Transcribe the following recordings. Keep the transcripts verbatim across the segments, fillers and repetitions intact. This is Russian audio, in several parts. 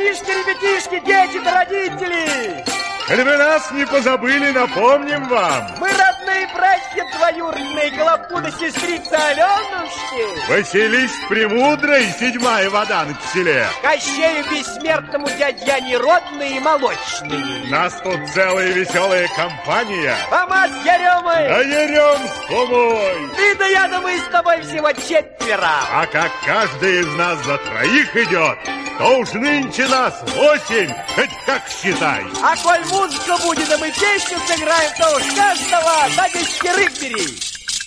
Ребятишки, ребятишки, дети-то родители! Коль вы нас не позабыли, напомним вам. Мы родные братья двоюродные, Голопуда, сестрица Аленушки. Василист Премудрый, седьмая вода на киселе. Кощею Бессмертному дядья неродные и молочные. Нас тут целая веселая компания. Фома с Еремой. А Ерем с Фомой. Ты да я, да мы с тобой всего четверо. А как каждый из нас за троих идет, то уж нынче нас восемь, хоть как считай. А коль музыка будет, а мы песню сыграем, то уж каждого за десятерых бери.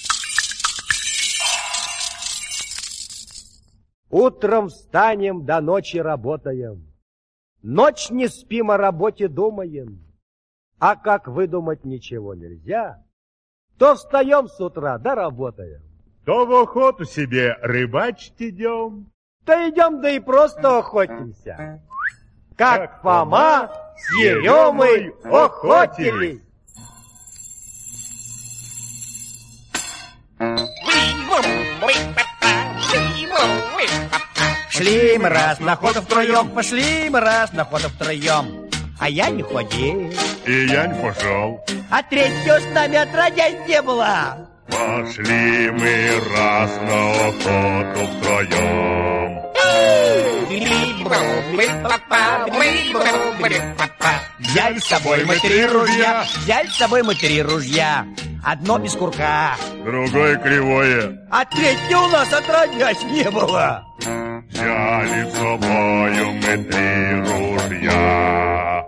Утром встанем, до ночи работаем. Ночь не спим, о работе думаем. А как выдумать ничего нельзя, то встаем с утра, да работаем. То в охоту себе рыбачить идем, то идем, да и просто охотимся. Как, как Фома с Еремой охотились. Шли мы раз на охоту втроем, пошли мы раз на охоту втроем. А я не ходил. И я не пошел. А третьего с нами отродясь не было. Пошли мы раз на охоту втроем. Взяли с собой мы три ружья, взяли с собой мы три ружья. Одно без курка, другое кривое, а третье у нас отродясь не было. Взяли с собою мы три ружья.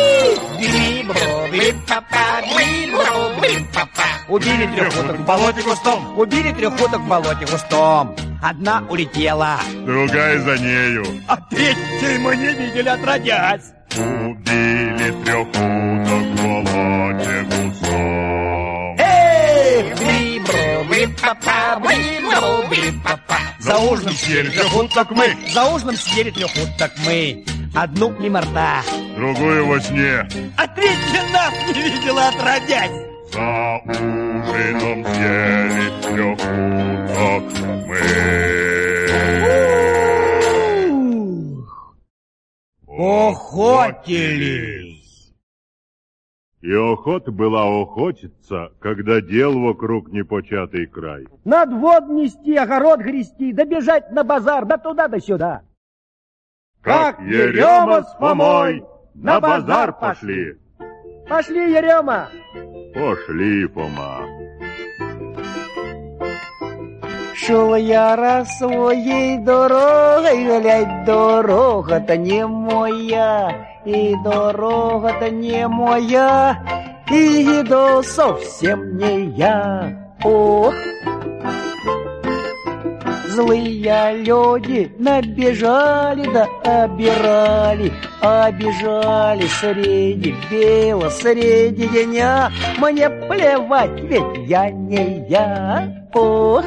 Убили трех уток в болоте густом, убили трех уток в болоте густом. Одна улетела, другая за нею, а третьей мы не видели отродясь. Убили трех уток в болоте густом. Эх, за ужином съели трех уток мы, за ужином съели трех уток мы. Одну мимо рта, другую во сне, а третья нас не видела отродясь. За ужином съели трех уток мы. Охотились. И охота была охотиться, когда дел вокруг непочатый край. Над вод нести, огород грести, да бежать на базар, да туда, да сюда. Как Ерема с Фомой на базар пошли. Пошли, Ерема. Пошли, Фома. Шел я раз своей дорогой, глядь, дорога-то не моя, и дорога-то не моя, и еду совсем не я. Ох! Злые люди набежали да обирали, обижали среди бела, среди дня. Мне плевать, ведь я не я. Ох!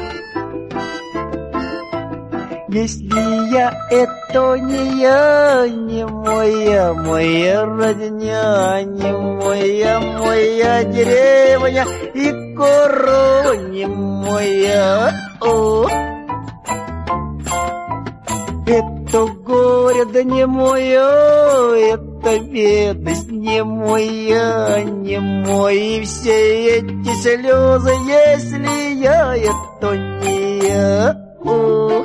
Если я это не я, не моя, моя родня, не моя, моя деревня, и корова не моя. Ох! Это горе, да не мое, это бедность не моя, не мои все эти слезы, если я, это не я. Ох!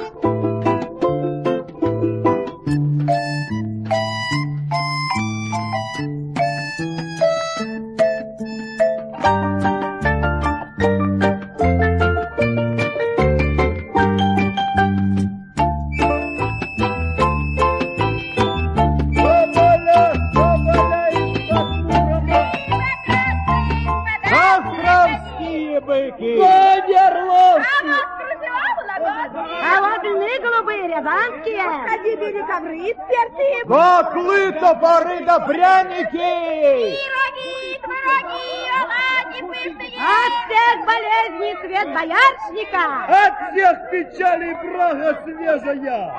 Коклы, топоры да пряники! Пироги, твороги, оладьи пышные! От всех болезней цвет боярышника! От всех печалей брага свежая!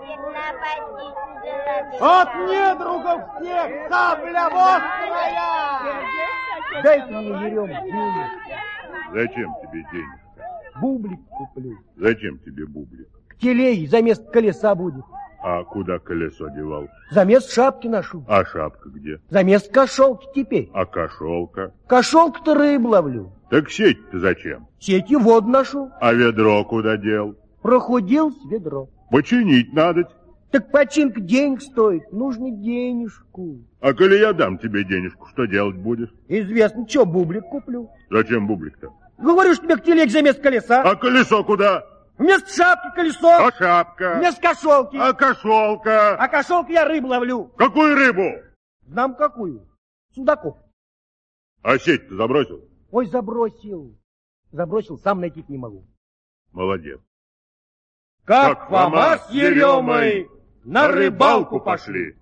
От недругов всех сабля острая! Дай-ка мне, Ерема, денег. Зачем тебе денег? Бублик куплю. Зачем тебе бублик? К телеге за место колеса будет. А куда колесо девал? Замест шапки ношу. А шапка где? Замест кошелки теперь. А кошелка? Кошелку-то рыбу ловлю. Так сеть-то зачем? Сеть и воду ношу. А ведро куда дел? Прохудилось ведро. Починить надо. Так починка денег стоит. Нужно денежку. А коли я дам тебе денежку, что делать будешь? Известно, что, бублик куплю. Зачем бублик-то? Говорю, что тебе к телеге замест колеса. А колесо куда? Вместо шапки колесо. А шапка? Вместо кошелки. А кошелка? А кошелки я рыбу ловлю. Какую рыбу? Знам какую. Судаков. А сеть-то забросил? Ой, забросил. Забросил, сам найти не могу. Молодец. Как, как Фома с Еремой на рыбалку пошли.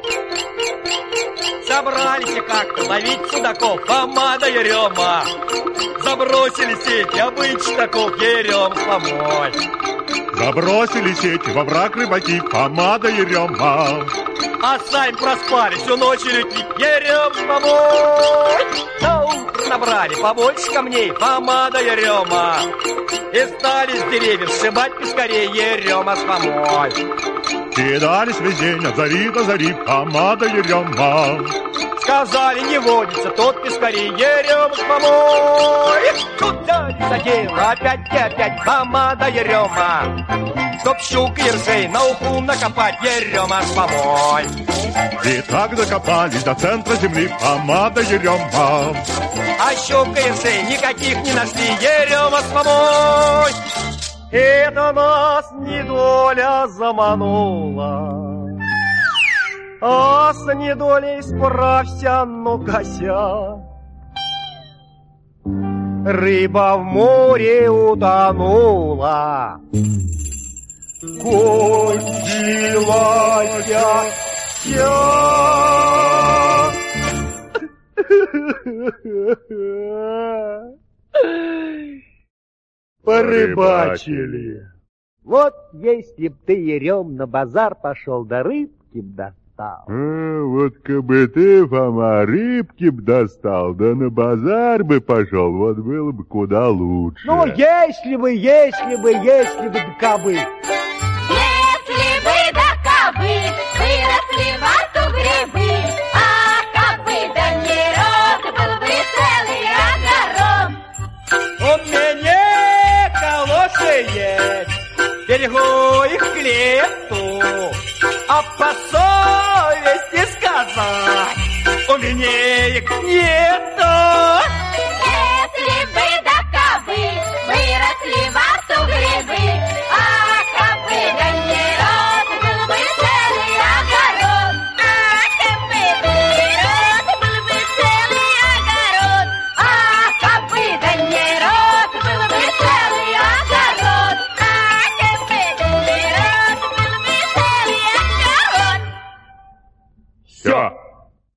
Собрались как-то ловить судаков Фома да Ерема. Забросили сеть, обычно таков Ерем с Фомой. Забросили сеть во враг рыбаки Фома да Ерема. А сами проспали всю ночь реки Ерем с Фомой. На утро набрали побольше камней Фома да Ерема. И стали с деревьев сшибать пескарей Ерема с Фомой. Кидались весь день от зари до зари Фома да Ерема. Сказали, не водится тот пескарей Ерем с Фомой. Тут взяли за дело опять и опять Фома да Ерема. Чтоб щук и ржей на уху накопать Ерема с Фомой. И так докопались до центра земли Фома да Ерема. А щук и ржей никаких не нашли Ерема с Фомой. Это нас недоля заманула, а с недолей справься, ну кося. Рыба в море утонула, кончилась вся. Порыбачили. Вот если б ты, Ерем, на базар пошел, да рыбки б достал. А, вот кабы ты, Фома, рыбки б достал, да на базар бы пошел, вот было бы куда лучше. Ну, если бы, если бы, если бы, да кабы. Если бы, да кабы, выросли в арту грибы, а кабы, да не рот, был бы целый огород. У меня калоши есть, берегу их к лету, а по совести сказать, у меня их нет.